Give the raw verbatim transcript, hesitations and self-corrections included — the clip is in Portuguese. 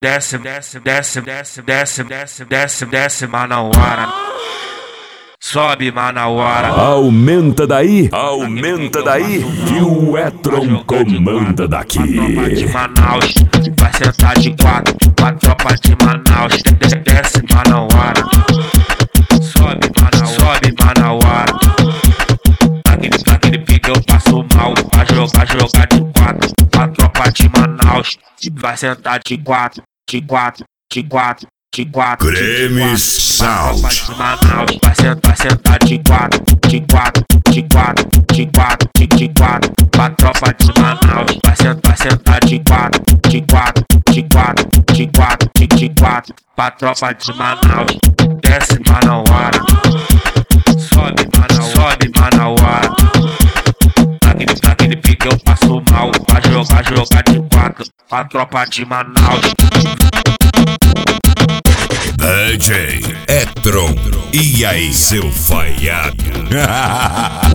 desce, desce, desce, desce, desce, desce, desce, desce, Manauara. Sobe, Manauara. Aumenta daí, aumenta daí, que o Etron comanda daqui. A tropa de Manaus vai sentar de quatro. A tropa de Manaus desce, Manauara. Sobe, Manauara, sobe, Manauara. Naquele, naquele pique eu passo mal. Vai jogar, jogar de quatro. A tropa de Manaus vai sentar de quatro, de quatro, de quatro, de quatro. Grêmio Sound. A tropa de Manaus vai sentar, sentar de quatro, de quatro, de quatro, de quatro, de, de quatro. A tropa de Manaus vai sentar, sentar de quatro, de quatro, de quatro, de quatro, de, de quatro. A tropa de Manaus desce, Manauara. Sobe, Manauara, sobe, Manauara. Naquele, naquele pique eu passo mal. Vai jogar, jogar de quatro. A tropa de Manaus. D J Etron, e aí seu falhado?